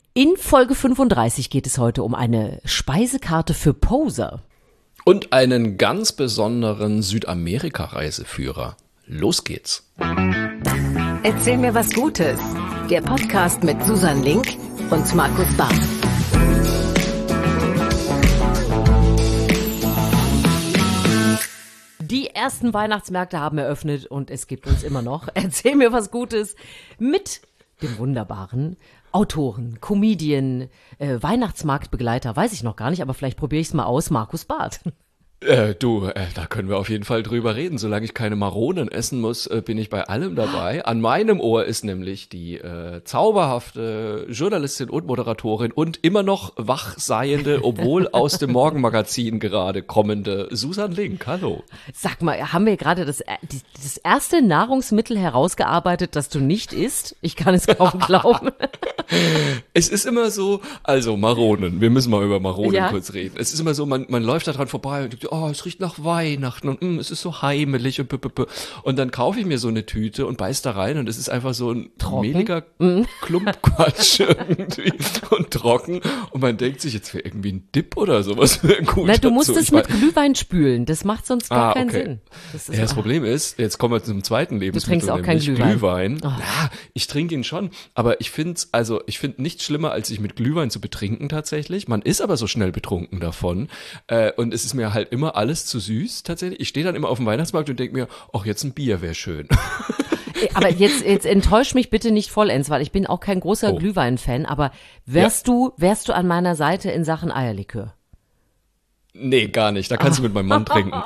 In Folge 35 geht es heute um eine Speisekarte für Poser. Und einen ganz besonderen Südamerika-Reiseführer. Los geht's. Erzähl mir was Gutes. Der Podcast mit Susan Link und Markus Barth. Die ersten Weihnachtsmärkte haben eröffnet und es gibt uns immer noch. Erzähl mir was Gutes mit dem wunderbaren Autoren, Comedian, Weihnachtsmarktbegleiter, weiß ich noch gar nicht, aber vielleicht probiere ich es mal aus, Markus Barth. Da können wir auf jeden Fall drüber reden. Solange ich keine Maronen essen muss, bin ich bei allem dabei. An meinem Ohr ist nämlich die zauberhafte Journalistin und Moderatorin und immer noch wachseiende, obwohl aus dem Morgenmagazin gerade kommende Susan Link. Hallo. Sag mal, haben wir gerade das erste Nahrungsmittel herausgearbeitet, das du nicht isst? Ich kann es kaum glauben. Es ist immer so, also Maronen, wir müssen mal über Maronen kurz reden. Es ist immer so, man läuft da dran vorbei und denkt, oh, es riecht nach Weihnachten und es ist so heimelig und dann kaufe ich mir so eine Tüte und beiß da rein und es ist einfach so ein mehliger Klumpquatsch irgendwie und trocken und man denkt sich, jetzt wäre irgendwie ein Dip oder sowas gut. Na, du musst es mit Glühwein spülen, das macht sonst gar keinen Sinn. Das Problem ist, jetzt kommen wir zum zweiten Lebensmittel. Du trinkst auch keinen Glühwein. Oh. Ja, ich trinke ihn schon, aber ich finde nichts schlimmer, als sich mit Glühwein zu betrinken tatsächlich. Man ist aber so schnell betrunken davon und es ist mir halt immer alles zu süß tatsächlich. Ich stehe dann immer auf dem Weihnachtsmarkt und denke mir, ach, jetzt ein Bier wäre schön. Aber jetzt enttäusch mich bitte nicht vollends, weil ich bin auch kein großer Glühwein-Fan, aber wärst du an meiner Seite in Sachen Eierlikör? Nee, gar nicht. Da kannst du mit meinem Mann trinken.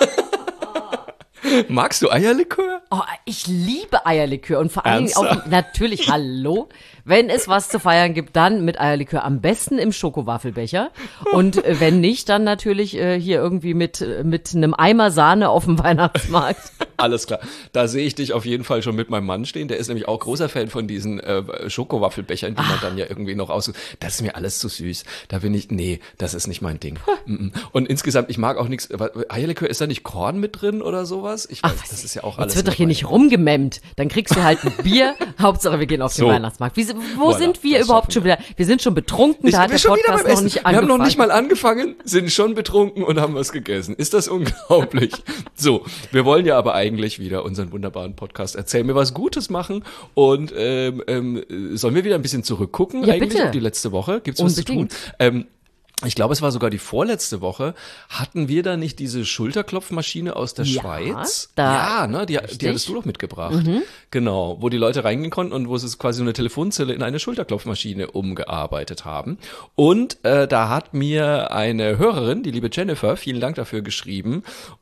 Magst du Eierlikör? Oh, ich liebe Eierlikör und vor allem auch, natürlich, hallo, wenn es was zu feiern gibt, dann mit Eierlikör, am besten im Schokowaffelbecher und wenn nicht, dann natürlich hier irgendwie mit einem Eimer Sahne auf dem Weihnachtsmarkt. Alles klar, da sehe ich dich auf jeden Fall schon mit meinem Mann stehen, der ist nämlich auch großer Fan von diesen Schokowaffelbechern, die man dann ja irgendwie noch das ist mir alles zu süß, da bin ich, nee, das ist nicht mein Ding. Und insgesamt, ich mag auch nichts, Eierlikör, ist da nicht Korn mit drin oder sowas? Ich weiß, das ist ja auch alles. Jetzt wird doch hier nicht rumgememmt. Dann kriegst du halt ein Bier. Hauptsache, wir gehen auf den Weihnachtsmarkt. Wo sind wir überhaupt schon wieder? Wir sind schon betrunken, da hat der Podcast noch nicht angefangen. Wir haben noch nicht mal angefangen, sind schon betrunken und haben was gegessen. Ist das unglaublich? So, wir wollen ja aber eigentlich wieder unseren wunderbaren Podcast Erzähl mir was Gutes machen und sollen wir wieder ein bisschen zurückgucken eigentlich bitte. auf die letzte Woche? Gibt's was Unbedingt. zu tun? Ich glaube, es war sogar die vorletzte Woche. Hatten wir da nicht diese Schulterklopfmaschine aus der Schweiz? Die hattest du doch mitgebracht. Genau, wo die Leute reingehen konnten und wo sie quasi so eine Telefonzelle in eine Schulterklopfmaschine umgearbeitet haben. Und da hat mir eine Hörerin, die liebe Jennifer, vielen Dank dafür geschrieben.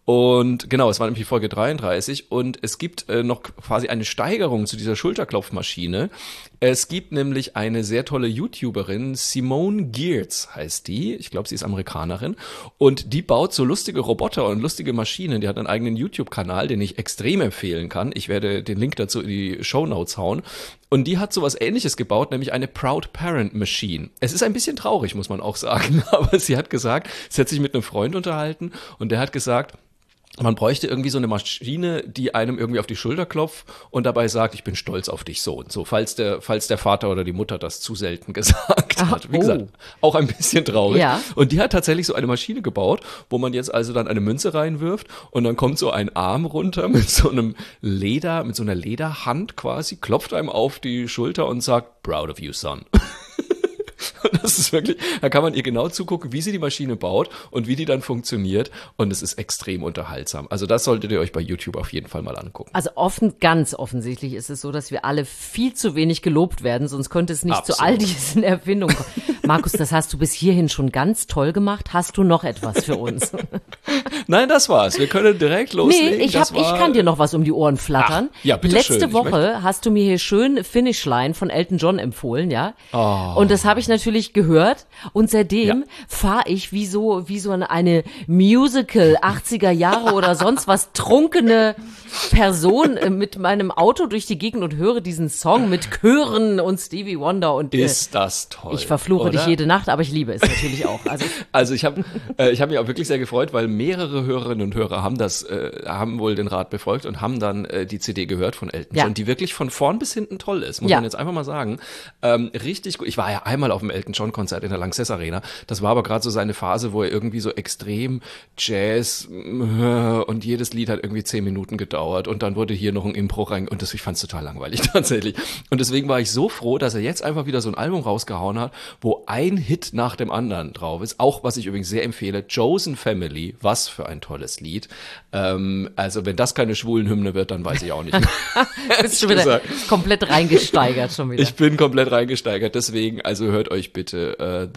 Und genau, es war nämlich Folge 33 und es gibt noch quasi eine Steigerung zu dieser Schulterklopfmaschine. Es gibt nämlich eine sehr tolle YouTuberin, Simone Giertz heißt die. Ich glaube, sie ist Amerikanerin und die baut so lustige Roboter und lustige Maschinen. Die hat einen eigenen YouTube-Kanal, den ich extrem empfehlen kann. Ich werde den Link dazu in die Shownotes hauen. Und die hat sowas Ähnliches gebaut, nämlich eine Proud Parent Machine. Es ist ein bisschen traurig, muss man auch sagen, aber sie hat gesagt, sie hat sich mit einem Freund unterhalten und der hat gesagt, man bräuchte irgendwie so eine Maschine, die einem irgendwie auf die Schulter klopft und dabei sagt, ich bin stolz auf dich so und so, falls der Vater oder die Mutter das zu selten gesagt hat. Wie gesagt, auch ein bisschen traurig. Ja. Und die hat tatsächlich so eine Maschine gebaut, wo man jetzt also dann eine Münze reinwirft und dann kommt so ein Arm runter mit so einer Lederhand quasi, klopft einem auf die Schulter und sagt, proud of you, son. Das ist wirklich, da kann man ihr genau zugucken, wie sie die Maschine baut und wie die dann funktioniert und es ist extrem unterhaltsam. Also das solltet ihr euch bei YouTube auf jeden Fall mal angucken. Also ganz offensichtlich ist es so, dass wir alle viel zu wenig gelobt werden, sonst könnte es nicht zu all diesen Erfindungen kommen. Markus, das hast du bis hierhin schon ganz toll gemacht. Hast du noch etwas für uns? Nein, das war's. Wir können direkt loslegen. Nee, ich kann dir noch was um die Ohren flattern. Ja, bitte Letzte schön. Woche hast du mir hier schön Finish Line von Elton John empfohlen, ja? Oh. Und das habe ich natürlich gehört und seitdem fahre ich wie so eine Musical 80er Jahre oder sonst was trunkene Person mit meinem Auto durch die Gegend und höre diesen Song mit Chören und Stevie Wonder und ist das toll. Ich verfluche dich jede Nacht, aber ich liebe es natürlich auch. Also ich habe mich auch wirklich sehr gefreut, weil mehrere mehrere Hörerinnen und Hörer haben wohl den Rat befolgt und haben dann die CD gehört von Elton John, die wirklich von vorn bis hinten toll ist, muss man jetzt einfach mal sagen. Richtig gut. Ich war ja einmal auf dem Elton John Konzert in der Lanxess Arena. Das war aber gerade so seine Phase, wo er irgendwie so extrem Jazz und jedes Lied hat irgendwie 10 Minuten gedauert und dann wurde hier noch ein Impro rein und ich fand es total langweilig tatsächlich. Und deswegen war ich so froh, dass er jetzt einfach wieder so ein Album rausgehauen hat, wo ein Hit nach dem anderen drauf ist. Auch, was ich übrigens sehr empfehle, Chosen Family, was für ein tolles Lied. Also wenn das keine Schwulenhymne wird, dann weiß ich auch nicht. Bist du wieder komplett reingesteigert schon wieder. Ich bin komplett reingesteigert, deswegen, also hört euch bitte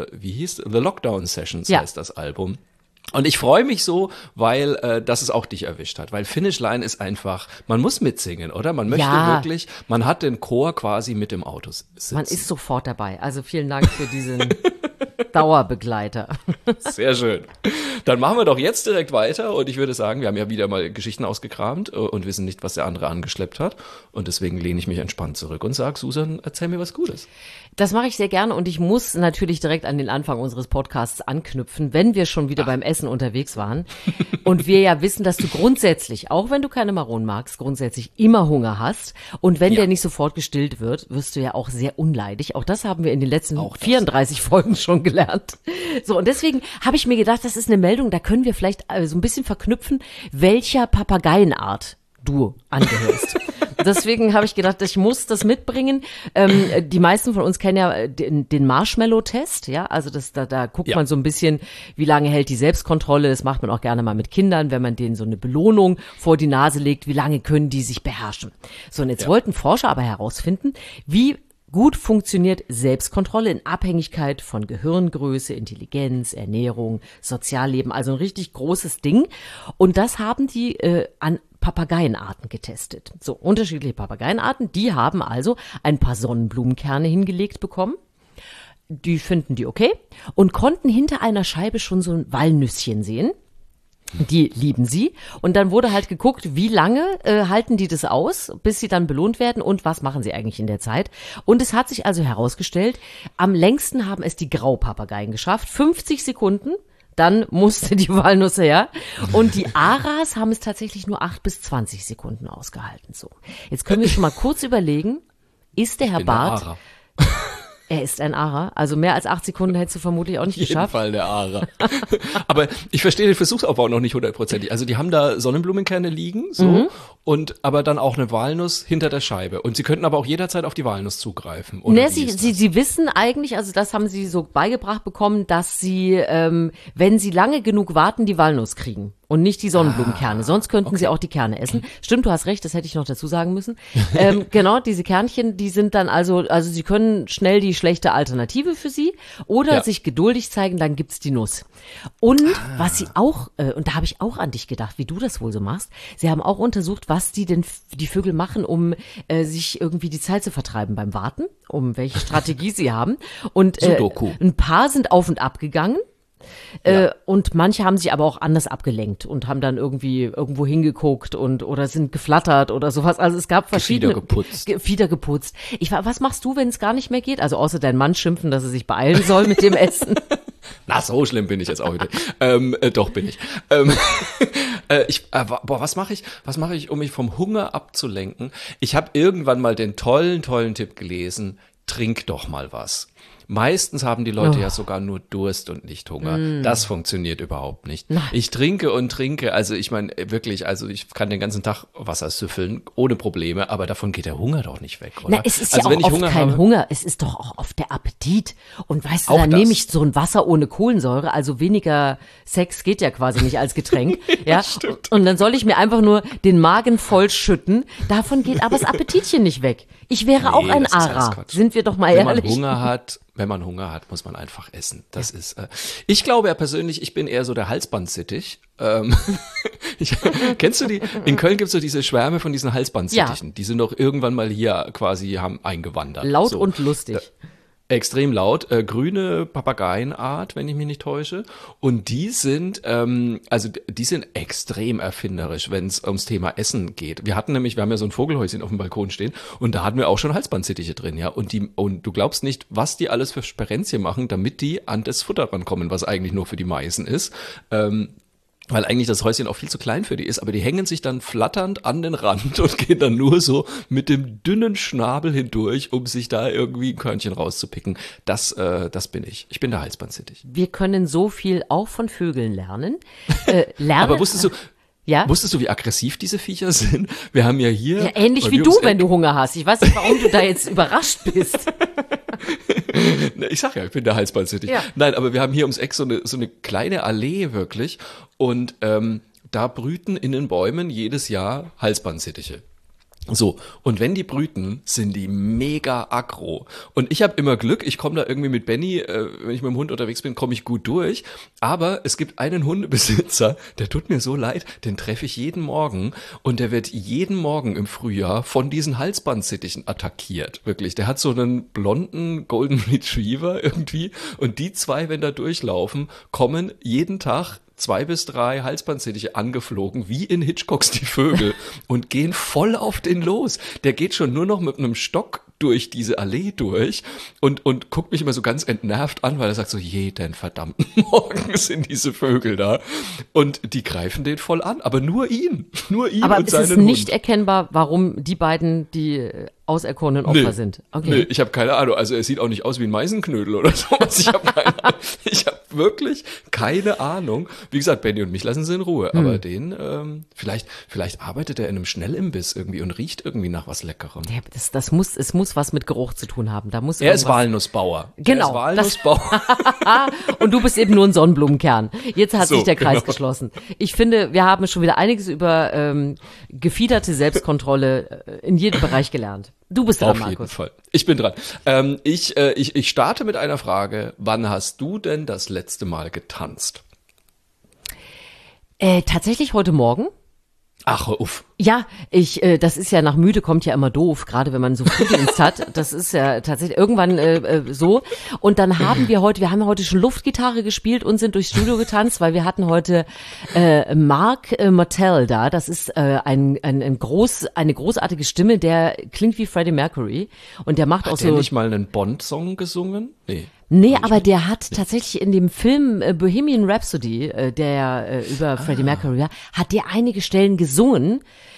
The Lockdown Sessions heißt das Album. Und ich freue mich so, weil dass es auch dich erwischt hat, weil Finish Line ist einfach, man muss mitsingen, oder? Man möchte wirklich, man hat den Chor quasi mit dem Auto sitzen. Man ist sofort dabei. Also vielen Dank für diesen Dauerbegleiter. Sehr schön. Dann machen wir doch jetzt direkt weiter und ich würde sagen, wir haben ja wieder mal Geschichten ausgekramt und wissen nicht, was der andere angeschleppt hat und deswegen lehne ich mich entspannt zurück und sage, Susan, erzähl mir was Gutes. Das mache ich sehr gerne und ich muss natürlich direkt an den Anfang unseres Podcasts anknüpfen, wenn wir schon wieder beim Essen unterwegs waren und wir ja wissen, dass du grundsätzlich, auch wenn du keine Maronen magst, grundsätzlich immer Hunger hast und wenn der nicht sofort gestillt wird, wirst du ja auch sehr unleidig. Auch das haben wir in den letzten 34 Folgen schon gelernt. So, und deswegen habe ich mir gedacht, das ist eine Meldung, da können wir vielleicht so ein bisschen verknüpfen, welcher Papageienart du angehörst. Deswegen habe ich gedacht, ich muss das mitbringen. Die meisten von uns kennen ja den Marshmallow-Test, ja, also da guckt man so ein bisschen, wie lange hält die Selbstkontrolle. Das macht man auch gerne mal mit Kindern, wenn man denen so eine Belohnung vor die Nase legt, wie lange können die sich beherrschen. So, und jetzt wollten Forscher aber herausfinden, wie gut funktioniert Selbstkontrolle in Abhängigkeit von Gehirngröße, Intelligenz, Ernährung, Sozialleben, also ein richtig großes Ding. Und das haben die an Papageienarten getestet. So, unterschiedliche Papageienarten, die haben also ein paar Sonnenblumenkerne hingelegt bekommen. Die finden die okay und konnten hinter einer Scheibe schon so ein Walnüsschen sehen. Die lieben sie. Und dann wurde halt geguckt, wie lange halten die das aus, bis sie dann belohnt werden und was machen sie eigentlich in der Zeit. Und es hat sich also herausgestellt, am längsten haben es die Graupapageien geschafft, 50 Sekunden. Dann musste die Walnuss her. Und die Aras haben es tatsächlich nur 8 bis 20 Sekunden ausgehalten. So, jetzt können wir schon mal kurz überlegen, ist der Herr Barth... Er ist ein Ara. Also mehr als 8 Sekunden hättest du vermutlich auch nicht geschafft. Auf jeden Fall der Ara. Aber ich verstehe den Versuchsaufbau noch nicht 100%. Also die haben da Sonnenblumenkerne liegen, so, und aber dann auch eine Walnuss hinter der Scheibe. Und sie könnten aber auch jederzeit auf die Walnuss zugreifen. Oder sie wissen eigentlich, also das haben sie so beigebracht bekommen, dass sie, wenn sie lange genug warten, die Walnuss kriegen. Und nicht die Sonnenblumenkerne, sonst könnten sie auch die Kerne essen. Stimmt, du hast recht, das hätte ich noch dazu sagen müssen. Genau, diese Kernchen, die sind dann also sie können schnell die schlechte Alternative für sie oder sich geduldig zeigen, dann gibt's die Nuss. Und was sie auch, und da habe ich auch an dich gedacht, wie du das wohl so machst, sie haben auch untersucht, was die Vögel machen, um sich irgendwie die Zeit zu vertreiben beim Warten, um welche Strategie sie haben. Und ein paar sind auf und ab gegangen. Und manche haben sich aber auch anders abgelenkt und haben dann irgendwie irgendwo hingeguckt oder sind geflattert oder sowas. Also es gab verschiedene. Fieder geputzt. Was machst du, wenn es gar nicht mehr geht? Also außer dein Mann schimpfen, dass er sich beeilen soll mit dem Essen. Na, so schlimm bin ich jetzt auch wieder. Doch bin ich. Was mache ich, um mich vom Hunger abzulenken? Ich habe irgendwann mal den tollen Tipp gelesen, trink doch mal was. Meistens haben die Leute ja sogar nur Durst und nicht Hunger. Das funktioniert überhaupt nicht. Nein. Ich trinke und trinke, also ich meine wirklich, also ich kann den ganzen Tag Wasser süffeln, ohne Probleme, aber davon geht der Hunger doch nicht weg, oder? Na, es ist also ja auch oft kein Hunger, es ist doch auch oft der Appetit. Und weißt du, dann nehme ich so ein Wasser ohne Kohlensäure, also weniger Sex geht ja quasi nicht als Getränk. ja, stimmt. Und dann soll ich mir einfach nur den Magen voll schütten, davon geht aber das Appetitchen nicht weg. Ich wäre auch ein Ara, sind wir doch mal ehrlich. Wenn man Hunger hat, muss man einfach essen. Das ist. Ich glaube ja persönlich, ich bin eher so der Halsbandsittich. Kennst du die? In Köln gibt's so diese Schwärme von diesen Halsbandsittichen. Die sind doch irgendwann mal hier quasi eingewandert. Laut so. Und lustig. Extrem laut, grüne Papageienart, wenn ich mich nicht täusche. Und die sind, die sind extrem erfinderisch, wenn es ums Thema Essen geht. Wir haben ja so ein Vogelhäuschen auf dem Balkon stehen und da hatten wir auch schon Halsbandsittiche drin, ja. Und du glaubst nicht, was die alles für Sperenzien machen, damit die an das Futter rankommen, was eigentlich nur für die Meisen ist. weil eigentlich das Häuschen auch viel zu klein für die ist, aber die hängen sich dann flatternd an den Rand und gehen dann nur so mit dem dünnen Schnabel hindurch, um sich da irgendwie ein Körnchen rauszupicken. Das bin ich. Ich bin der Halsbandsittich. Wir können so viel auch von Vögeln lernen. Aber wusstest du, wie aggressiv diese Viecher sind? Wir haben ja hier... Ja, ähnlich wie du, wenn du Hunger hast. Ich weiß nicht, warum du da jetzt überrascht bist. Ich sag ja, ich bin der Halsbandsittich. Ja. Nein, aber wir haben hier ums Eck so eine kleine Allee wirklich und da brüten in den Bäumen jedes Jahr Halsbandsittiche. So, und wenn die brüten, sind die mega aggro. Und ich habe immer Glück, ich komme da irgendwie mit Benny, wenn ich mit dem Hund unterwegs bin, komme ich gut durch. Aber es gibt einen Hundebesitzer, der tut mir so leid, den treffe ich jeden Morgen und der wird jeden Morgen im Frühjahr von diesen Halsbandsittichen attackiert. Wirklich, der hat so einen blonden Golden Retriever irgendwie und die zwei, wenn da durchlaufen, kommen jeden Tag 2 bis 3 Halsbandsittiche angeflogen, wie in Hitchcocks Die Vögel und gehen voll auf den los. Der geht schon nur noch mit einem Stock durch diese Allee durch und guckt mich immer so ganz entnervt an, weil er sagt so, jeden verdammten Morgen sind diese Vögel da und die greifen den voll an, aber nur ihn aber und seinen Hund. Aber ist es nicht erkennbar, warum die beiden die auserkorenen Opfer sind? Okay. Nee, ich habe keine Ahnung. Also er sieht auch nicht aus wie ein Meisenknödel oder sowas. Ich habe keine Ahnung. Ich habe wirklich keine Ahnung. Wie gesagt, Benny und mich lassen sie in Ruhe. Aber den, vielleicht arbeitet er in einem Schnellimbiss irgendwie und riecht irgendwie nach was Leckerem. Ja, es muss was mit Geruch zu tun haben. Er ist Walnussbauer. Genau. Er ist Walnussbauer. Und du bist eben nur ein Sonnenblumenkern. Jetzt hat sich der Kreis geschlossen. Ich finde, wir haben schon wieder einiges über gefiederte Selbstkontrolle in jedem Bereich gelernt. Du bist dran, Markus. Auf jeden Fall. Ich bin dran. Ich starte mit einer Frage. Wann hast du denn das letzte Mal getanzt? Tatsächlich heute Morgen. Ach, uff. Ja, das ist ja nach müde kommt ja immer doof, gerade wenn man so Frühdienst hat. Das ist ja tatsächlich irgendwann so. Und dann haben wir heute schon Luftgitarre gespielt und sind durchs Studio getanzt, weil wir hatten heute Mark Martel da. Das ist eine großartige Stimme, der klingt wie Freddie Mercury und der macht auch so. Hat der nicht mal einen Bond-Song gesungen? Nee, aber der hat tatsächlich in dem Film Bohemian Rhapsody, der über Freddie Mercury war, hat der einige Stellen gesungen.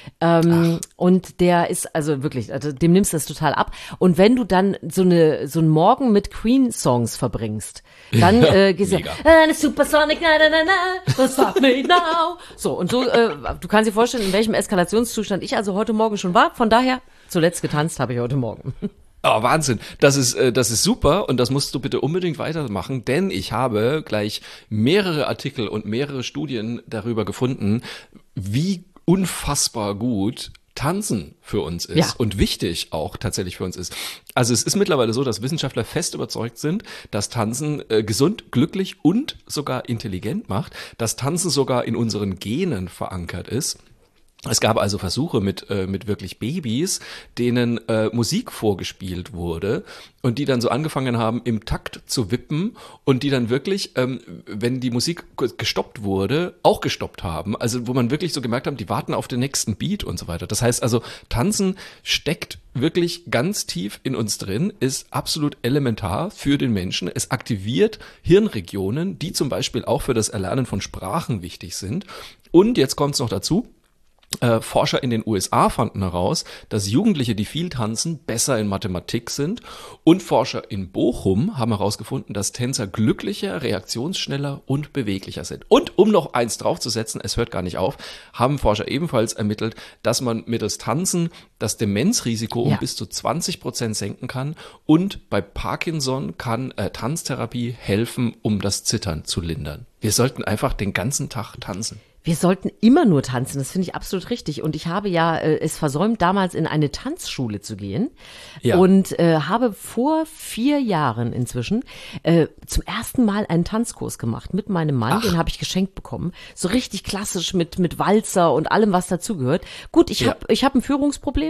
Und der ist also wirklich, also dem nimmst du das total ab. Und wenn du dann so einen Morgen mit Queen-Songs verbringst, dann gehst du Supersonic, don't stop me now. So, und so, du kannst dir vorstellen, in welchem Eskalationszustand ich also heute Morgen schon war. Von daher, zuletzt getanzt habe ich heute Morgen. Oh, Wahnsinn. Das ist super und das musst du bitte unbedingt weitermachen, denn ich habe gleich mehrere Artikel und mehrere Studien darüber gefunden, wie unfassbar gut Tanzen für uns ist und wichtig auch tatsächlich für uns ist. Also es ist mittlerweile so, dass Wissenschaftler fest überzeugt sind, dass Tanzen gesund, glücklich und sogar intelligent macht, dass Tanzen sogar in unseren Genen verankert ist. Es gab also Versuche mit wirklich Babys, denen Musik vorgespielt wurde und die dann so angefangen haben, im Takt zu wippen und die dann wirklich, wenn die Musik gestoppt wurde, auch gestoppt haben. Also wo man wirklich so gemerkt hat, die warten auf den nächsten Beat und so weiter. Das heißt also, Tanzen steckt wirklich ganz tief in uns drin, ist absolut elementar für den Menschen. Es aktiviert Hirnregionen, die zum Beispiel auch für das Erlernen von Sprachen wichtig sind. Und jetzt kommt es noch dazu, Forscher in den USA fanden heraus, dass Jugendliche, die viel tanzen, besser in Mathematik sind. Und Forscher in Bochum haben herausgefunden, dass Tänzer glücklicher, reaktionsschneller und beweglicher sind. Und um noch eins draufzusetzen, es hört gar nicht auf, haben Forscher ebenfalls ermittelt, dass man mittels Tanzen das Demenzrisiko um bis zu 20% senken kann. Und bei Parkinson kann Tanztherapie helfen, um das Zittern zu lindern. Wir sollten einfach den ganzen Tag tanzen. Wir sollten immer nur tanzen, das finde ich absolut richtig. Und ich habe ja es versäumt, damals in eine Tanzschule zu gehen und habe vor 4 Jahren inzwischen zum ersten Mal einen Tanzkurs gemacht mit meinem Mann. Den habe ich geschenkt bekommen. So richtig klassisch mit Walzer und allem, was dazugehört. Gut, ich hab ein Führungsproblem.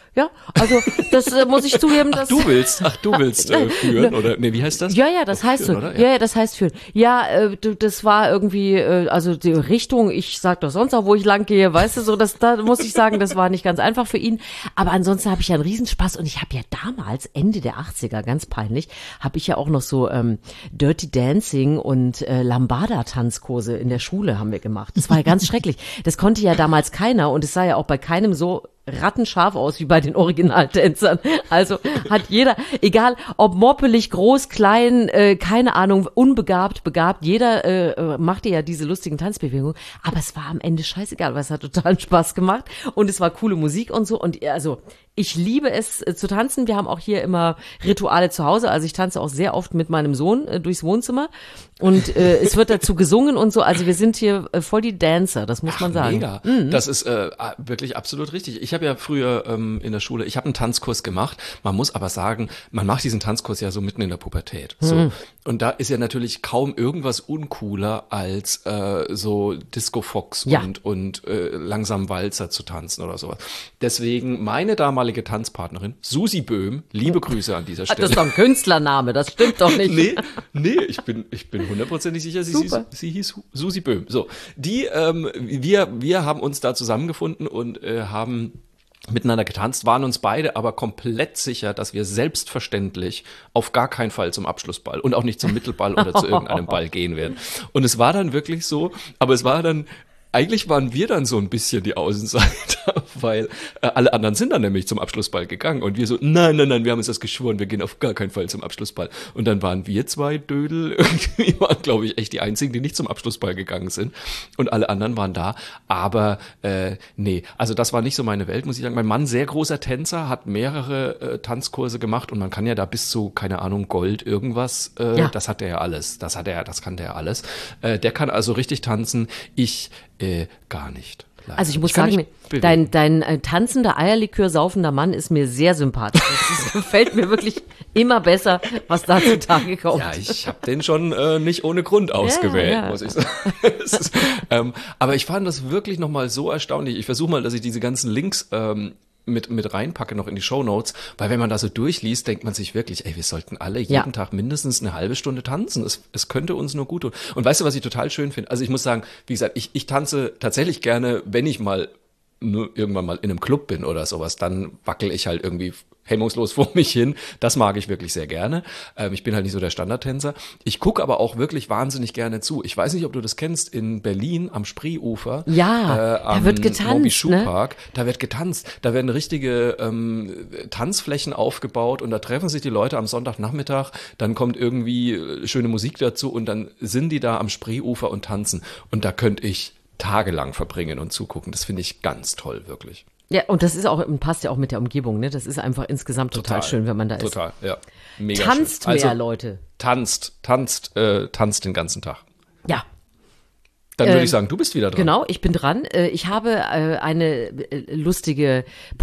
Ja, also das muss ich zugeben, dass du willst führen oder nee, wie heißt das? Ja, das heißt führen, so. Ja, das heißt führen. Ja, das war irgendwie also die Richtung, ich sag doch sonst auch, wo ich lang gehe, weißt du, so da muss ich sagen, das war nicht ganz einfach für ihn, aber ansonsten habe ich ja einen Riesenspaß und ich habe ja damals Ende der 80er, ganz peinlich, habe ich ja auch noch so Dirty Dancing und Lambada Tanzkurse in der Schule haben wir gemacht. Das war ja ganz schrecklich. Das konnte ja damals keiner und es sah ja auch bei keinem so rattenscharf aus wie bei den Originaltänzern. Also hat jeder, egal ob moppelig, groß, klein, keine Ahnung, unbegabt, begabt, jeder machte ja diese lustigen Tanzbewegungen. Aber es war am Ende scheißegal, weil es hat total Spaß gemacht und es war coole Musik und so. Und also ich liebe es zu tanzen. Wir haben auch hier immer Rituale zu Hause. Also ich tanze auch sehr oft mit meinem Sohn durchs Wohnzimmer und es wird dazu gesungen und so. Also wir sind hier voll die Dancer, das muss man sagen. Mega. Mhm. Das ist wirklich absolut richtig. Ich habe ja früher in der Schule, ich habe einen Tanzkurs gemacht. Man muss aber sagen, man macht diesen Tanzkurs ja so mitten in der Pubertät. So. Und da ist ja natürlich kaum irgendwas uncooler als so Disco Fox und langsam Walzer zu tanzen oder sowas. Deswegen meine damalige Tanzpartnerin, Susi Böhm, liebe Grüße an dieser Stelle. Das ist doch ein Künstlername, das stimmt doch nicht. Nee, ich bin hundertprozentig sicher, sie hieß Susi Böhm. So, wir haben uns da zusammengefunden und haben miteinander getanzt, waren uns beide aber komplett sicher, dass wir selbstverständlich auf gar keinen Fall zum Abschlussball und auch nicht zum Mittelball oder zu irgendeinem Ball gehen werden. Und es war dann wirklich so, aber es war dann eigentlich waren wir dann so ein bisschen die Außenseiter, weil alle anderen sind dann nämlich zum Abschlussball gegangen und wir so, nein, wir haben uns das geschworen, wir gehen auf gar keinen Fall zum Abschlussball. Und dann waren wir zwei Dödel, irgendwie waren, glaube ich, echt die einzigen, die nicht zum Abschlussball gegangen sind und alle anderen waren da, aber nee, also das war nicht so meine Welt, muss ich sagen. Mein Mann, sehr großer Tänzer, hat mehrere Tanzkurse gemacht und man kann ja da bis zu, keine Ahnung, Gold irgendwas, das hat er ja alles, das kannte er alles. Der kann also richtig tanzen, ich gar nicht. Leider. Also ich muss sagen, dein tanzender, Eierlikör saufender Mann ist mir sehr sympathisch. Das gefällt mir wirklich immer besser, was da zutage kommt. Ja, ich habe den schon nicht ohne Grund ausgewählt, muss ich sagen. Aber ich fand das wirklich nochmal so erstaunlich. Ich versuche mal, dass ich diese ganzen Links mit reinpacke noch in die Shownotes, weil wenn man da so durchliest, denkt man sich wirklich, wir sollten alle jeden Tag mindestens eine halbe Stunde tanzen. Es könnte uns nur gut tun. Und weißt du, was ich total schön finde? Also ich muss sagen, wie gesagt, ich tanze tatsächlich gerne, wenn ich mal irgendwann mal in einem Club bin oder sowas, dann wackel ich halt irgendwie hemmungslos vor mich hin. Das mag ich wirklich sehr gerne. Ich bin halt nicht so der Standardtänzer. Ich gucke aber auch wirklich wahnsinnig gerne zu. Ich weiß nicht, ob du das kennst, in Berlin am Spreeufer. Ja, da wird getanzt, ne? Da wird getanzt. Da werden richtige Tanzflächen aufgebaut und da treffen sich die Leute am Sonntagnachmittag. Dann kommt irgendwie schöne Musik dazu und dann sind die da am Spreeufer und tanzen. Und da könnte ich tagelang verbringen und zugucken. Das finde ich ganz toll, wirklich. Ja, und das ist auch, passt ja auch mit der Umgebung, ne? Das ist einfach insgesamt total schön, wenn man da ist. Total, ja. Mega tanzt schön. Mehr, also, Leute. Tanzt den ganzen Tag. Ja. Dann würde ich sagen, du bist wieder dran. Genau, ich bin dran. Ich habe eine lustige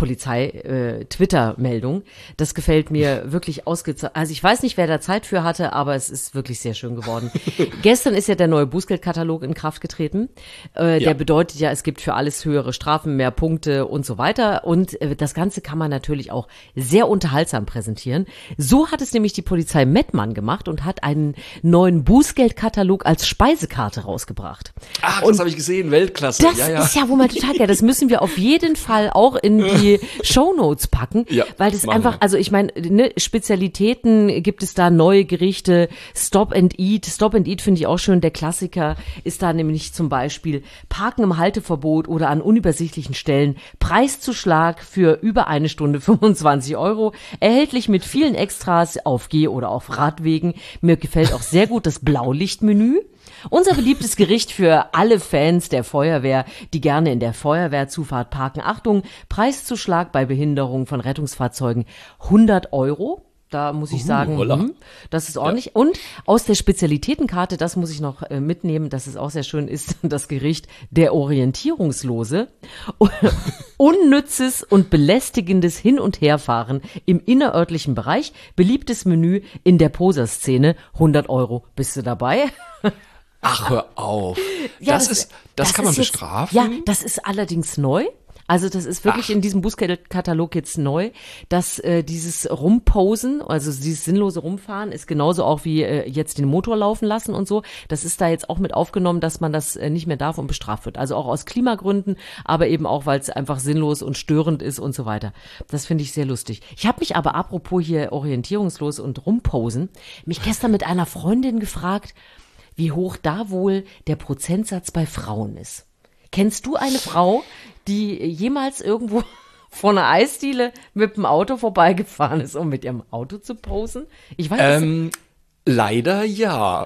Polizei-Twitter-Meldung. Das gefällt mir wirklich ausgezeichnet. Also ich weiß nicht, wer da Zeit für hatte, aber es ist wirklich sehr schön geworden. Gestern ist ja der neue Bußgeldkatalog in Kraft getreten. Der bedeutet ja, es gibt für alles höhere Strafen, mehr Punkte und so weiter. Und das Ganze kann man natürlich auch sehr unterhaltsam präsentieren. So hat es nämlich die Polizei Mettmann gemacht und hat einen neuen Bußgeldkatalog als Speisekarte rausgebracht. Ach, das habe ich gesehen, Weltklasse. Das ist ja wohl mal total geil. Das müssen wir auf jeden Fall auch in die Shownotes packen, weil das einfach, also ich meine, ne, Spezialitäten gibt es da, neue Gerichte, Stop and Eat. Stop and Eat finde ich auch schön. Der Klassiker ist da nämlich zum Beispiel Parken im Halteverbot oder an unübersichtlichen Stellen, Preiszuschlag für über eine Stunde 25 €, erhältlich mit vielen Extras auf Geh- oder auf Radwegen. Mir gefällt auch sehr gut das Blaulichtmenü. Unser beliebtes Gericht für alle Fans der Feuerwehr, die gerne in der Feuerwehrzufahrt parken. Achtung, Preiszuschlag bei Behinderung von Rettungsfahrzeugen 100 €. Da muss ich sagen, das ist ordentlich. Ja. Und aus der Spezialitätenkarte, das muss ich noch mitnehmen, dass es auch sehr schön ist, das Gericht der Orientierungslose. Unnützes und belästigendes Hin- und Herfahren im innerörtlichen Bereich. Beliebtes Menü in der Poserszene. 100 €. Bist du dabei? Ach, hör auf. Ja, das kann man bestrafen? Ja, das ist allerdings neu. Also das ist wirklich in diesem Bußgeldkatalog jetzt neu, dass dieses Rumposen, also dieses sinnlose Rumfahren, ist genauso auch wie jetzt den Motor laufen lassen und so. Das ist da jetzt auch mit aufgenommen, dass man das nicht mehr darf und bestraft wird. Also auch aus Klimagründen, aber eben auch, weil es einfach sinnlos und störend ist und so weiter. Das finde ich sehr lustig. Ich habe mich aber, apropos hier orientierungslos und rumposen, mich gestern mit einer Freundin gefragt, wie hoch da wohl der Prozentsatz bei Frauen ist. Kennst du eine Frau, die jemals irgendwo vor einer Eisdiele mit dem Auto vorbeigefahren ist, um mit ihrem Auto zu posen? Ich weiß leider ja.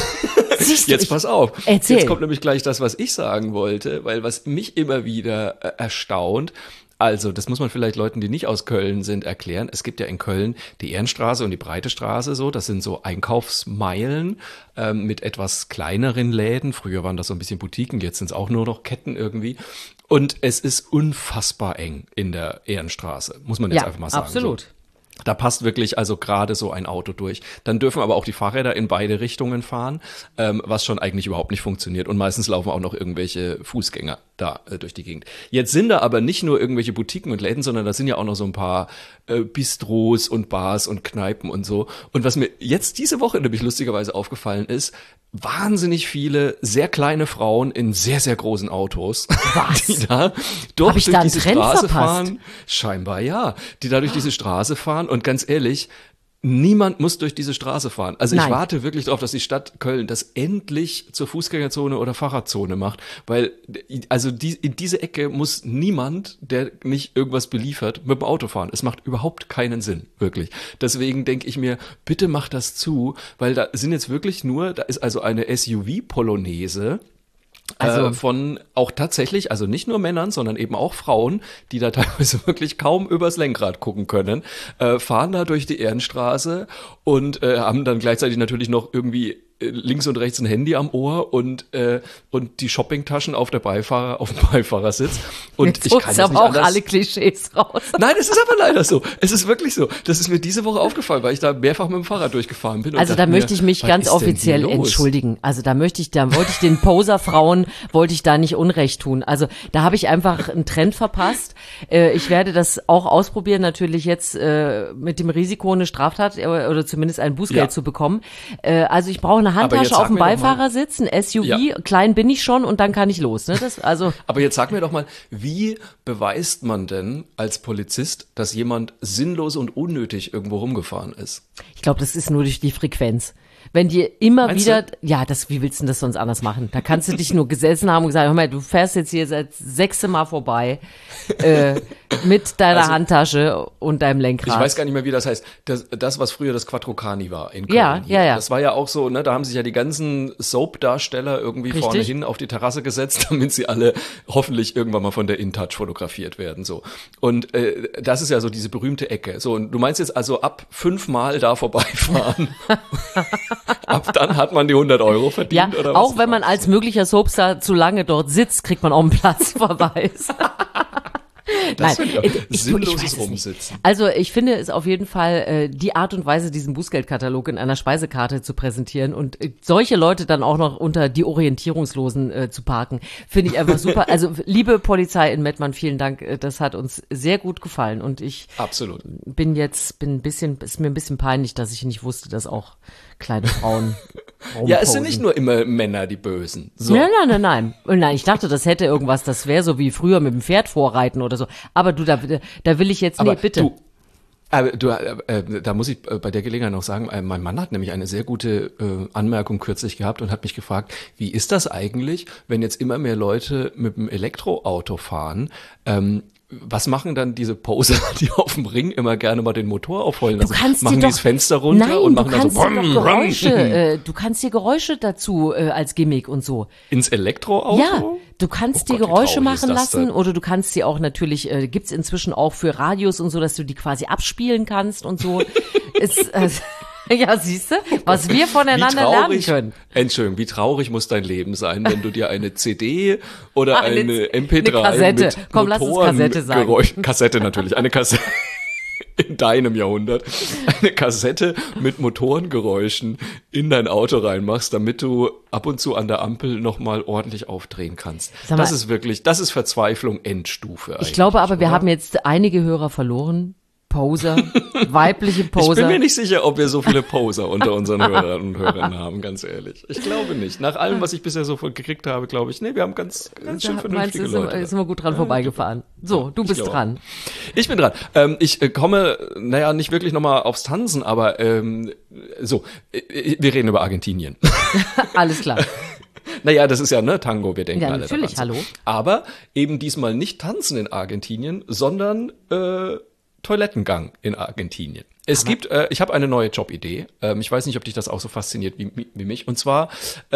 Jetzt pass auf. Erzähl. Jetzt kommt nämlich gleich das, was ich sagen wollte, weil was mich immer wieder erstaunt, also, das muss man vielleicht Leuten, die nicht aus Köln sind, erklären. Es gibt ja in Köln die Ehrenstraße und die Breite Straße so. Das sind so Einkaufsmeilen mit etwas kleineren Läden. Früher waren das so ein bisschen Boutiquen, jetzt sind es auch nur noch Ketten irgendwie. Und es ist unfassbar eng in der Ehrenstraße, muss man jetzt einfach mal sagen. Absolut. So. Da passt wirklich also gerade so ein Auto durch. Dann dürfen aber auch die Fahrräder in beide Richtungen fahren, was schon eigentlich überhaupt nicht funktioniert. Und meistens laufen auch noch irgendwelche Fußgänger da durch die Gegend. Jetzt sind da aber nicht nur irgendwelche Boutiquen und Läden, sondern da sind ja auch noch so ein paar Bistros und Bars und Kneipen und so. Und was mir jetzt diese Woche nämlich lustigerweise aufgefallen ist, wahnsinnig viele sehr kleine Frauen in sehr, sehr großen Autos, was? die da durch diese Straße verpasst? Fahren. Scheinbar ja, die da durch diese Straße fahren. Und ganz ehrlich, niemand muss durch diese Straße fahren. Also ich warte wirklich darauf, dass die Stadt Köln das endlich zur Fußgängerzone oder Fahrradzone macht, weil also in diese Ecke muss niemand, der nicht irgendwas beliefert, mit dem Auto fahren. Es macht überhaupt keinen Sinn, wirklich. Deswegen denke ich mir, bitte macht das zu, weil da sind jetzt wirklich da ist also eine SUV-Polonaise, also von auch tatsächlich, also nicht nur Männern, sondern eben auch Frauen, die da teilweise wirklich kaum übers Lenkrad gucken können, fahren da durch die Ehrenstraße und haben dann gleichzeitig natürlich noch irgendwie links und rechts ein Handy am Ohr und die Shoppingtaschen auf dem Beifahrersitz. Und jetzt ich kann das aber nicht auch anders. alle Klischees raus. Nein, es ist aber leider so. Es ist wirklich so. Das ist mir diese Woche aufgefallen, weil ich da mehrfach mit dem Fahrrad durchgefahren bin. Also da möchte ich mich ganz offiziell entschuldigen. Also da wollte ich den Poserfrauen, wollte ich da nicht Unrecht tun. Also da habe ich einfach einen Trend verpasst. Ich werde das auch ausprobieren, natürlich jetzt mit dem Risiko, eine Straftat oder zumindest ein Bußgeld zu bekommen. Also ich brauche eine Handtasche auf dem Beifahrersitz, ein SUV, klein bin ich schon und dann kann ich los. Ne? Aber jetzt sag mir doch mal, wie beweist man denn als Polizist, dass jemand sinnlos und unnötig irgendwo rumgefahren ist? Ich glaube, das ist nur durch die Frequenz. Wenn dir immer Meinst wieder, du? ja, wie willst du denn das sonst anders machen? Da kannst du dich nur gesessen haben und gesagt, hör mal, du fährst jetzt hier seit 6. Mal vorbei mit deiner Handtasche und deinem Lenkrad. Ich weiß gar nicht mehr, wie das heißt. Das was früher das Quattrocani war in Köln. Ja. Das war ja auch so, ne, da haben sich ja die ganzen Soap-Darsteller irgendwie vorne hin auf die Terrasse gesetzt, damit sie alle hoffentlich irgendwann mal von der InTouch fotografiert werden, so. Und das ist ja so diese berühmte Ecke. So, und du meinst jetzt also ab 5 Mal da vorbeifahren. Ab dann hat man die 100 € verdient, ja, oder was? auch wenn man als möglicher Soapstar zu lange dort sitzt, kriegt man auch einen Platzverweis. Das Nein, sinnloses Rumsitzen. Also ich finde es auf jeden Fall die Art und Weise, diesen Bußgeldkatalog in einer Speisekarte zu präsentieren und solche Leute dann auch noch unter die Orientierungslosen zu parken, finde ich einfach super. Also liebe Polizei in Mettmann, vielen Dank, das hat uns sehr gut gefallen und ich Absolut. ist mir ein bisschen peinlich, dass ich nicht wusste, dass auch kleine Frauen ja, es sind nicht nur immer Männer die Bösen. So. Nein. Ich dachte, das hätte irgendwas, das wäre so wie früher mit dem Pferd vorreiten oder so. Aber du, da will ich jetzt, nee, bitte. Da muss ich bei der Gelegenheit noch sagen, mein Mann hat nämlich eine sehr gute Anmerkung kürzlich gehabt und hat mich gefragt, wie ist das eigentlich, wenn jetzt immer mehr Leute mit dem Elektroauto fahren, was machen dann diese Poser, die auf dem Ring immer gerne mal den Motor aufheulen? Also machen die das Fenster runter und machen dann so Geräusche. Du kannst dir Geräusche dazu als Gimmick und so. Ins Elektroauto? Ja, du kannst dir Geräusche machen lassen oder du kannst sie auch natürlich, gibt's inzwischen auch für Radios und so, dass du die quasi abspielen kannst und so. Ja, siehst du, was wir voneinander lernen können. Entschuldigung, wie traurig muss dein Leben sein, wenn du dir eine CD oder eine MP3 Kassette. mit Komm, lass uns Kassette sagen. Kassette natürlich, eine Kassette. in deinem Jahrhundert eine Kassette mit Motorengeräuschen in dein Auto reinmachst, damit du ab und zu an der Ampel nochmal ordentlich aufdrehen kannst. Das ist Verzweiflung Endstufe eigentlich. Ich glaube aber, wir haben jetzt einige Hörer verloren. Poser, weibliche Poser. Ich bin mir nicht sicher, ob wir so viele Poser unter unseren Hörern und Hörern haben, ganz ehrlich. Ich glaube nicht. Nach allem, was ich bisher so gekriegt habe, glaube ich, wir haben ganz schön vernünftige Leute. Sind wir gut dran vorbeigefahren. So, du bist dran. Ich bin dran. Ich komme, nicht wirklich nochmal aufs Tanzen, aber wir reden über Argentinien. Alles klar. Naja, das ist ja, Tango, wir denken alle natürlich, daran. hallo. Aber eben diesmal nicht tanzen in Argentinien, sondern Toilettengang in Argentinien. Ich habe eine neue Jobidee. Ich weiß nicht, ob dich das auch so fasziniert wie mich. Und zwar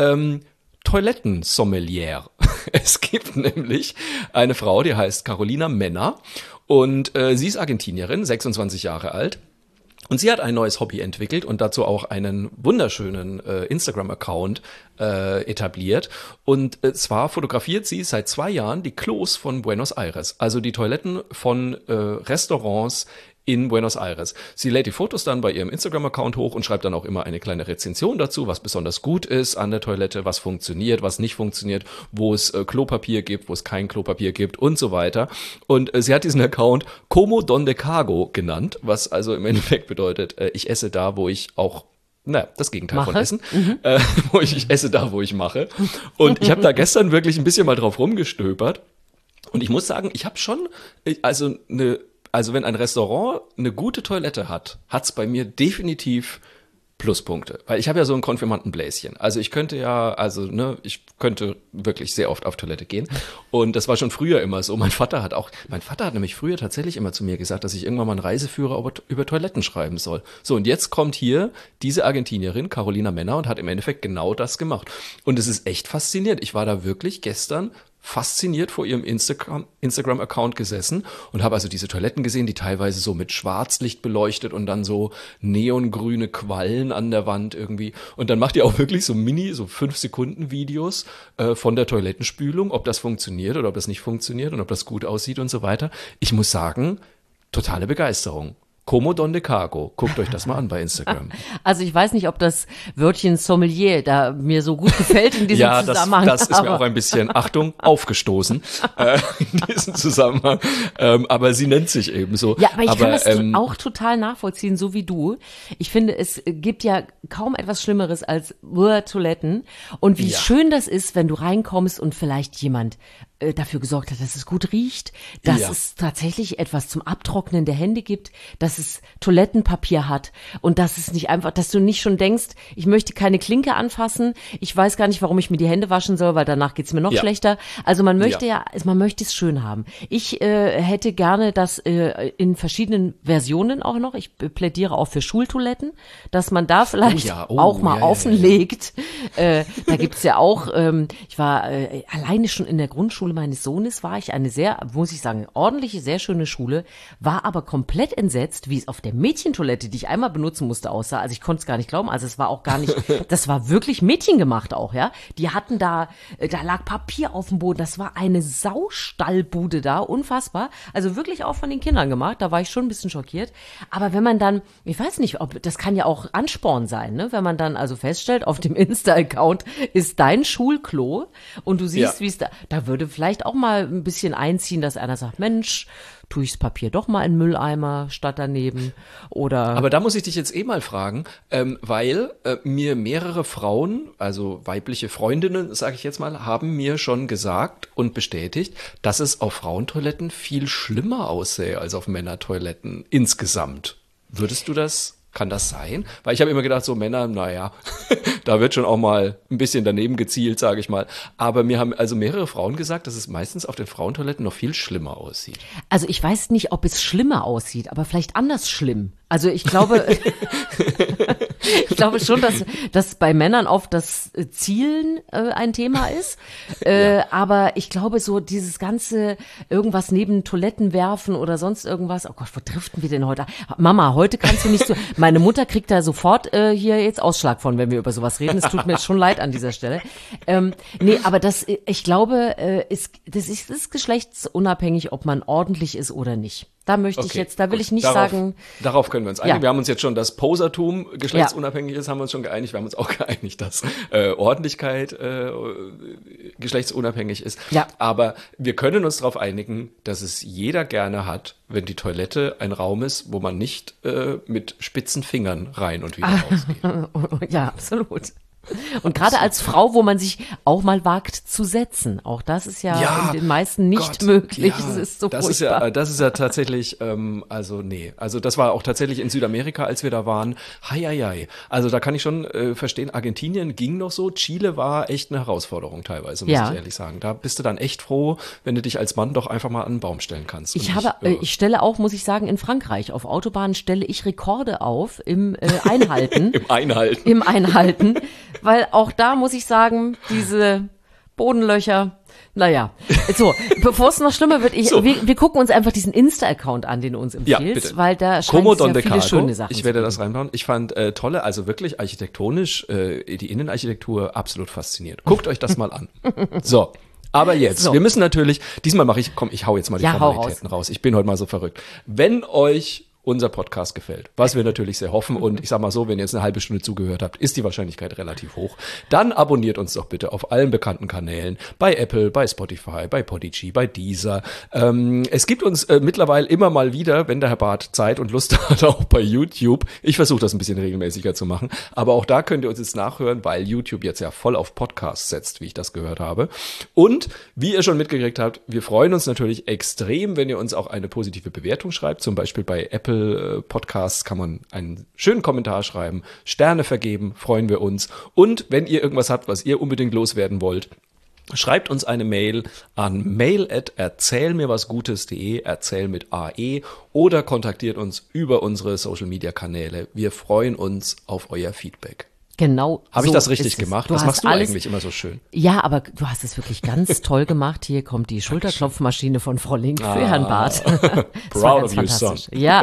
Toilettensommelier. Es gibt nämlich eine Frau, die heißt Carolina Mena. Und sie ist Argentinierin, 26 Jahre alt. Und sie hat ein neues Hobby entwickelt und dazu auch einen wunderschönen Instagram-Account etabliert. Und zwar fotografiert sie seit 2 Jahren die Klos von Buenos Aires, also die Toiletten von Restaurants in Buenos Aires. Sie lädt die Fotos dann bei ihrem Instagram-Account hoch und schreibt dann auch immer eine kleine Rezension dazu, was besonders gut ist an der Toilette, was funktioniert, was nicht funktioniert, wo es Klopapier gibt, wo es kein Klopapier gibt und so weiter. Und sie hat diesen Account Como Donde Cago genannt, was also im Endeffekt bedeutet, ich esse da, wo ich auch das Gegenteil von Essen. Ich esse da, wo ich mache. Und ich habe da gestern wirklich ein bisschen mal drauf rumgestöbert. Und ich muss sagen, ich habe schon, also wenn ein Restaurant eine gute Toilette hat's bei mir definitiv Pluspunkte. Weil ich habe ja so ein Konfirmandenbläschen. Also ich könnte ich könnte wirklich sehr oft auf Toilette gehen. Und das war schon früher immer so. Mein Vater hat nämlich früher tatsächlich immer zu mir gesagt, dass ich irgendwann mal einen Reiseführer über Toiletten schreiben soll. So, und jetzt kommt hier diese Argentinierin, Carolina Mena, und hat im Endeffekt genau das gemacht. Und es ist echt faszinierend. Ich war da wirklich gestern fasziniert vor ihrem Instagram-Account gesessen und habe also diese Toiletten gesehen, die teilweise so mit Schwarzlicht beleuchtet und dann so neongrüne Quallen an der Wand irgendwie. Und dann macht ihr auch wirklich so 5-Sekunden-Videos von der Toilettenspülung, ob das funktioniert oder ob das nicht funktioniert und ob das gut aussieht und so weiter. Ich muss sagen, totale Begeisterung. Como Donde Cago. Guckt euch das mal an bei Instagram. Also ich weiß nicht, ob das Wörtchen Sommelier da mir so gut gefällt in diesem Zusammenhang. Ja, das ist mir auch ein bisschen, Achtung, aufgestoßen in diesem Zusammenhang. Aber sie nennt sich eben so. Ja, aber ich kann das auch total nachvollziehen, so wie du. Ich finde, es gibt ja kaum etwas Schlimmeres als Toiletten. Und wie schön das ist, wenn du reinkommst und vielleicht jemand dafür gesorgt hat, dass es gut riecht, dass es tatsächlich etwas zum Abtrocknen der Hände gibt, dass es Toilettenpapier hat und dass es nicht einfach, dass du nicht schon denkst, ich möchte keine Klinke anfassen, ich weiß gar nicht, warum ich mir die Hände waschen soll, weil danach geht's mir noch schlechter. Also man möchte man möchte es schön haben. Ich hätte gerne das in verschiedenen Versionen auch noch. Ich plädiere auch für Schultoiletten, dass man da vielleicht auch mal offenlegt. Da gibt's ja auch, ich war alleine schon in der Grundschule meines Sohnes war ich eine sehr, muss ich sagen, ordentliche, sehr schöne Schule, war aber komplett entsetzt, wie es auf der Mädchentoilette, die ich einmal benutzen musste, aussah. Also ich konnte es gar nicht glauben. Also es war auch gar nicht, das war wirklich mädchengemacht auch, ja. Die hatten da lag Papier auf dem Boden. Das war eine Saustallbude da, unfassbar. Also wirklich auch von den Kindern gemacht. Da war ich schon ein bisschen schockiert. Aber wenn man dann, ich weiß nicht, das kann ja auch Ansporn sein, ne? Wenn man dann also feststellt, auf dem Insta-Account ist dein Schulklo und du siehst, wie es da würde vielleicht auch mal ein bisschen einziehen, dass einer sagt, Mensch, tue ich das Papier doch mal in den Mülleimer statt daneben oder. Aber da muss ich dich jetzt mal fragen, weil mir mehrere Frauen, also weibliche Freundinnen, sage ich jetzt mal, haben mir schon gesagt und bestätigt, dass es auf Frauentoiletten viel schlimmer aussähe als auf Männertoiletten insgesamt. Kann das sein? Weil ich habe immer gedacht, so Männer, da wird schon auch mal ein bisschen daneben gezielt, sage ich mal. Aber mir haben also mehrere Frauen gesagt, dass es meistens auf den Frauentoiletten noch viel schlimmer aussieht. Also ich weiß nicht, ob es schlimmer aussieht, aber vielleicht anders schlimm. Also ich glaube, ich glaube schon, dass bei Männern oft das Zielen ein Thema ist. Aber ich glaube so dieses ganze irgendwas neben Toiletten werfen oder sonst irgendwas. Oh Gott, wo driften wir denn heute? Mama, heute kannst du nicht so. Meine Mutter kriegt da sofort hier jetzt Ausschlag von, wenn wir über sowas reden. Es tut mir jetzt schon leid an dieser Stelle. Nee, aber ich glaube, das ist geschlechtsunabhängig, ob man ordentlich ist oder nicht. Da möchte ich jetzt, da will ich nicht sagen. Darauf können wir uns einigen. Ja. Wir haben uns jetzt schon, dass Posertum geschlechtsunabhängig ist, haben wir uns schon geeinigt. Wir haben uns auch geeinigt, dass Ordentlichkeit geschlechtsunabhängig ist. Ja. Aber wir können uns darauf einigen, dass es jeder gerne hat, wenn die Toilette ein Raum ist, wo man nicht mit spitzen Fingern rein und wieder rausgeht. Ja, absolut. Und gerade als Frau, wo man sich auch mal wagt zu setzen, auch das ist ja in den meisten nicht möglich. Ja, es ist so das furchtbar. Das ist ja tatsächlich, also das war auch tatsächlich in Südamerika, als wir da waren. Hei. Also da kann ich schon verstehen, Argentinien ging noch so, Chile war echt eine Herausforderung teilweise, muss ich ehrlich sagen. Da bist du dann echt froh, wenn du dich als Mann doch einfach mal an einen Baum stellen kannst. Ich stelle auch, muss ich sagen, in Frankreich, auf Autobahnen stelle ich Rekorde auf im Einhalten. Im Einhalten. Weil auch da muss ich sagen, diese Bodenlöcher, naja. So, bevor es noch schlimmer wird, wir gucken uns einfach diesen Insta-Account an, den du uns empfiehlst, weil da scheint es ja viele schöne Sachen Ich werde das reinbauen. Ich fand tolle, also wirklich architektonisch, die Innenarchitektur absolut fasziniert. Guckt euch das mal an. So. Aber jetzt, wir müssen natürlich, diesmal ich hau jetzt mal die Formalitäten raus. Ich bin heute mal so verrückt. Wenn euch unser Podcast gefällt, was wir natürlich sehr hoffen, und ich sag mal so, wenn ihr jetzt eine halbe Stunde zugehört habt, ist die Wahrscheinlichkeit relativ hoch, dann abonniert uns doch bitte auf allen bekannten Kanälen, bei Apple, bei Spotify, bei Podigy, bei Deezer. Es gibt uns mittlerweile immer mal wieder, wenn der Herr Barth Zeit und Lust hat, auch bei YouTube. Ich versuche das ein bisschen regelmäßiger zu machen, aber auch da könnt ihr uns jetzt nachhören, weil YouTube jetzt ja voll auf Podcasts setzt, wie ich das gehört habe. Und wie ihr schon mitgekriegt habt, wir freuen uns natürlich extrem, wenn ihr uns auch eine positive Bewertung schreibt, zum Beispiel bei Apple Podcasts kann man einen schönen Kommentar schreiben, Sterne vergeben, freuen wir uns. Und wenn ihr irgendwas habt, was ihr unbedingt loswerden wollt, schreibt uns eine Mail an mail@erzählmirwasgutes.de, erzähl mit AE, oder kontaktiert uns über unsere Social-Media-Kanäle. Wir freuen uns auf euer Feedback. Genau. Habe ich das richtig gemacht? Das machst du eigentlich immer so schön. Ja, aber du hast es wirklich ganz toll gemacht. Hier kommt die Schulterklopfmaschine von Frau Link für Herrn Barth. Proud of you, son. Ja.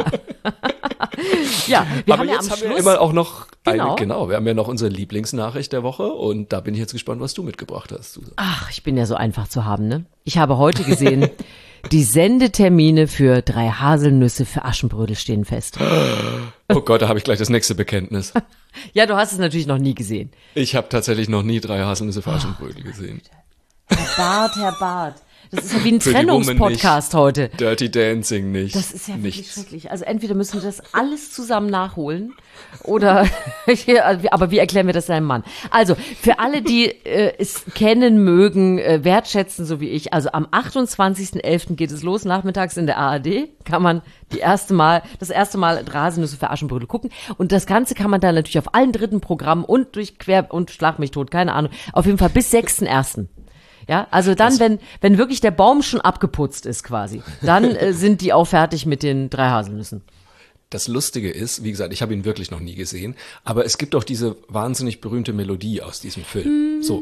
Ja, aber jetzt haben wir immer auch noch wir haben ja noch unsere Lieblingsnachricht der Woche, und da bin ich jetzt gespannt, was du mitgebracht hast, Susan. Ach, ich bin ja so einfach zu haben, ne? Ich habe heute gesehen, die Sendetermine für 3 Haselnüsse für Aschenbrödel stehen fest. Oh Gott, da habe ich gleich das nächste Bekenntnis. Ja, du hast es natürlich noch nie gesehen. Ich habe tatsächlich noch nie 3 Haselnüsse für Aschenbrödel gesehen. Herr Barth. Das ist ja wie ein Trennungspodcast heute. Dirty Dancing nicht. Das ist ja wirklich schrecklich. Also entweder müssen wir das alles zusammen nachholen oder, aber wie erklären wir das deinem Mann? Also für alle, die es kennen, mögen, wertschätzen, so wie ich, also am 28.11. geht es los, nachmittags in der ARD, kann man das erste Mal 3 Haselnüsse für Aschenbrödel gucken, und das Ganze kann man dann natürlich auf allen dritten Programmen und durch Quer- und Schlag mich tot, keine Ahnung, auf jeden Fall bis 6.1. Ja, also dann, wenn wirklich der Baum schon abgeputzt ist quasi, dann sind die auch fertig mit den 3 Haselnüssen. Das Lustige ist, wie gesagt, ich habe ihn wirklich noch nie gesehen, aber es gibt auch diese wahnsinnig berühmte Melodie aus diesem Film. So.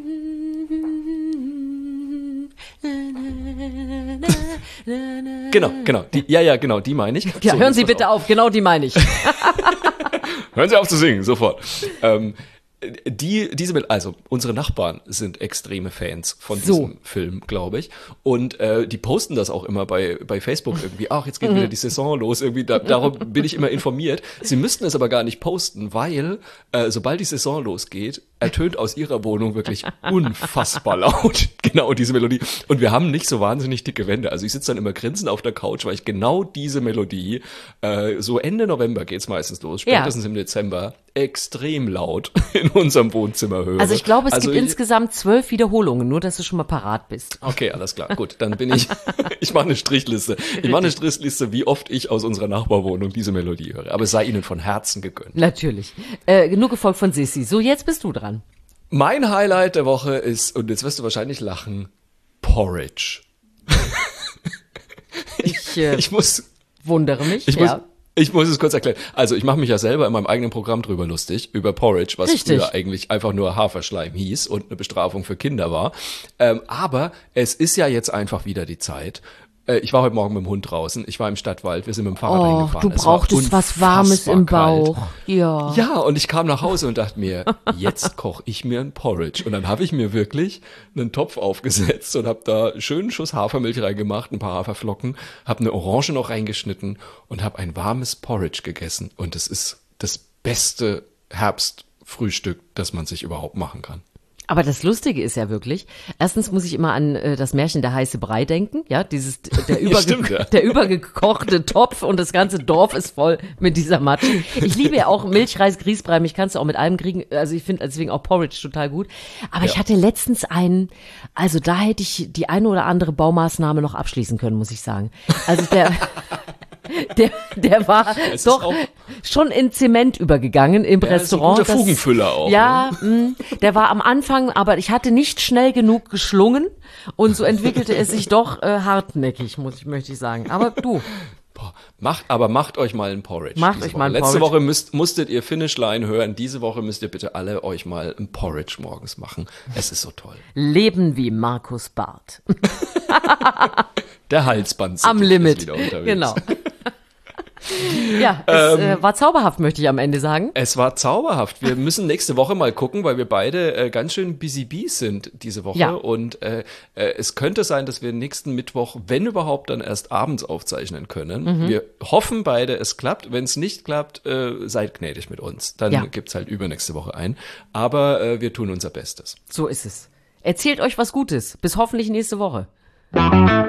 Genau. Genau, die meine ich. Ja, so, hören Sie bitte auf, genau die meine ich. Hören Sie auf zu singen, sofort. Also unsere Nachbarn sind extreme Fans von diesem Film, glaube ich. Und die posten das auch immer bei Facebook irgendwie. Ach, jetzt geht wieder die Saison los. Irgendwie darum bin ich immer informiert. Sie müssten es aber gar nicht posten, weil sobald die Saison losgeht, ertönt aus ihrer Wohnung wirklich unfassbar laut genau diese Melodie. Und wir haben nicht so wahnsinnig dicke Wände. Also ich sitze dann immer grinsend auf der Couch, weil ich genau diese Melodie, so Ende November geht's meistens los, spätestens im Dezember, extrem laut in unserem Wohnzimmer höre. Also ich glaube, es gibt insgesamt 12 Wiederholungen, nur dass du schon mal parat bist. Okay, alles klar. Gut, dann bin ich mache eine Strichliste. Ich mache eine Strichliste, wie oft ich aus unserer Nachbarwohnung diese Melodie höre. Aber es sei Ihnen von Herzen gegönnt. Natürlich. Nur gefolgt von Sissi. So, jetzt bist du dran. Mein Highlight der Woche ist, und jetzt wirst du wahrscheinlich lachen, Porridge. Ich wundere mich, Ich muss es kurz erklären. Also ich mache mich ja selber in meinem eigenen Programm drüber lustig, über Porridge, was früher eigentlich einfach nur Haferschleim hieß und eine Bestrafung für Kinder war. Aber es ist ja jetzt einfach wieder die Zeit, Ich war heute Morgen mit dem Hund draußen. Ich war im Stadtwald. Wir sind mit dem Fahrrad reingefahren. Du brauchtest was Warmes im Bauch. Ja. Ja, und ich kam nach Hause und dachte mir, jetzt koche ich mir ein Porridge. Und dann habe ich mir wirklich einen Topf aufgesetzt und habe da einen schönen Schuss Hafermilch reingemacht, ein paar Haferflocken, habe eine Orange noch reingeschnitten und habe ein warmes Porridge gegessen. Und es ist das beste Herbstfrühstück, das man sich überhaupt machen kann. Aber das Lustige ist ja wirklich, erstens muss ich immer an das Märchen Der heiße Brei denken, ja, der übergekochte Topf und das ganze Dorf ist voll mit dieser Matsche. Ich liebe ja auch Milchreis, Grießbrei, mich kannst du auch mit allem kriegen, also ich finde deswegen auch Porridge total gut. Aber ich hatte letztens also da hätte ich die eine oder andere Baumaßnahme noch abschließen können, muss ich sagen. Also der war doch schon in Zement übergegangen im Restaurant. Ist ein guter Fugenfüller auch. Ja, der war am Anfang, aber ich hatte nicht schnell genug geschlungen und so entwickelte es sich doch hartnäckig, möchte ich sagen. Aber du. Macht euch mal ein Porridge. Letzte Woche musstet ihr Finish Line hören. Diese Woche müsst ihr bitte alle euch mal ein Porridge morgens machen. Es ist so toll. Leben wie Markus Barth. Der Halsband am Limit. Ist wieder unterwegs. Genau. Ja, es war zauberhaft, möchte ich am Ende sagen. Es war zauberhaft. Wir müssen nächste Woche mal gucken, weil wir beide ganz schön busy bees sind diese Woche. Ja. Und es könnte sein, dass wir nächsten Mittwoch, wenn überhaupt, dann erst abends aufzeichnen können. Wir hoffen beide, es klappt. Wenn es nicht klappt, seid gnädig mit uns. Dann gibt's halt übernächste Woche ein. Aber wir tun unser Bestes. So ist es. Erzählt euch was Gutes. Bis hoffentlich nächste Woche.